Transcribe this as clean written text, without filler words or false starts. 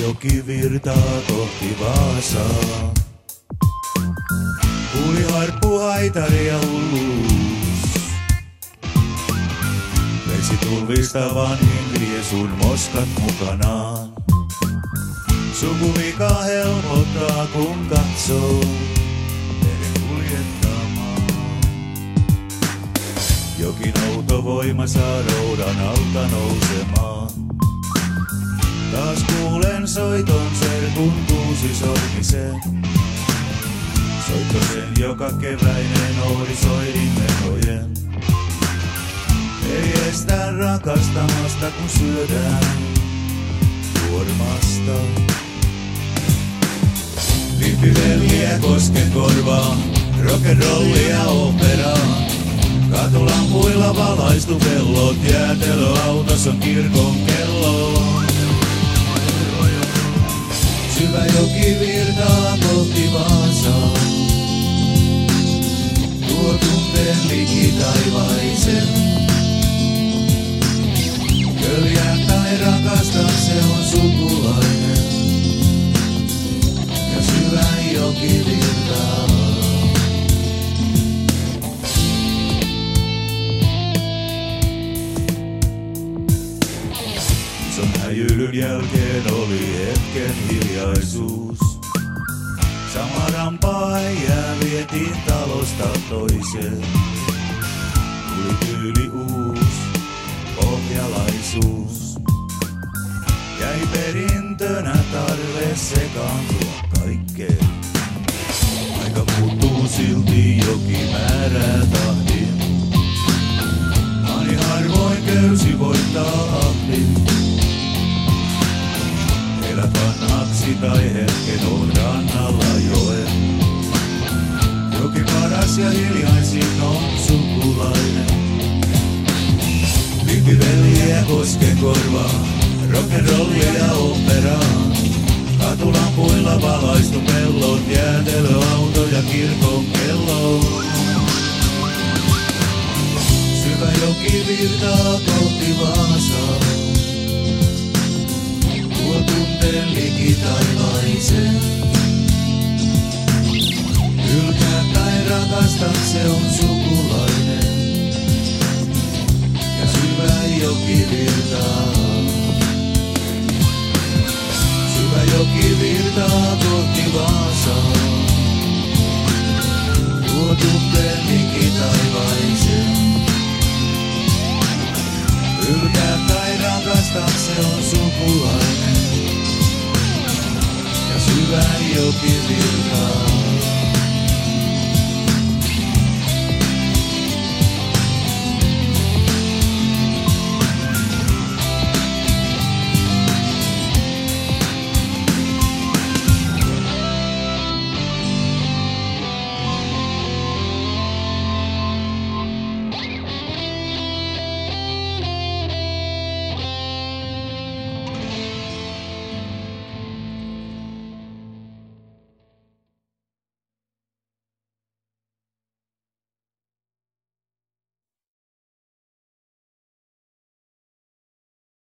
joki virtaa kohti Vaasaa. Kuuli harppu, haitari ja hulluus. Vesitulvista vanhin vie sun moskat mukanaan. Sukuvika helpottaa kun katsoo veden kuljettamaan. Jokin outo voima saa roudan alta nousemaan. Taas kuulen soiton serkun kuusi sormisen. Soitto sen joka keväinen ohrisoidin menojen. Ei estä rakastamasta kun syödään kuormasta. Lippivelliä Koskenkorvaa, rock'n'rollia operaa. Katulampuilla valaistu pellot, jäätelöautos on kirkon kello. Syvä joki virtaa kohti Vaasaa. Tuo tunteen liki taivaisen. Köljää tai rakasta se on sukulainen. Ja syvä joki virtaa. Ison häjylyn jälkeen oli hetken hiljaisuus. Sama rampaa äijää vietiin talosta toiseen. Tuli tyyli uus pohjalaisuus. Jäi perintönä tarve sekaantua kaikkeen. Aika muuttuu silti joki määrää tahdin. Ani harvoin köysi voittaa ahdin. Elät vanhaksi tai hetken on rannalla joen. Joki paras ja hiljaisin on sukulainen. Lippivelliä Koskenkorvaa, rock'n'rollia ja operaa. Katulampuilla valaistu pellot, jäätelöauto ja kirkon kello. Syvä joki virtaa kohti Vaasaa. Tuo tunteen liki taivaisen. Hylkää tai rakasta se on sukulainen. Ja syvä joki virtaa. Syvä joki virtaa kohti Vaasaa. Tuo tunteen liki taivaisen. Hylkää tai rakasta se on sukulainen. Ja syvä joki virtaa.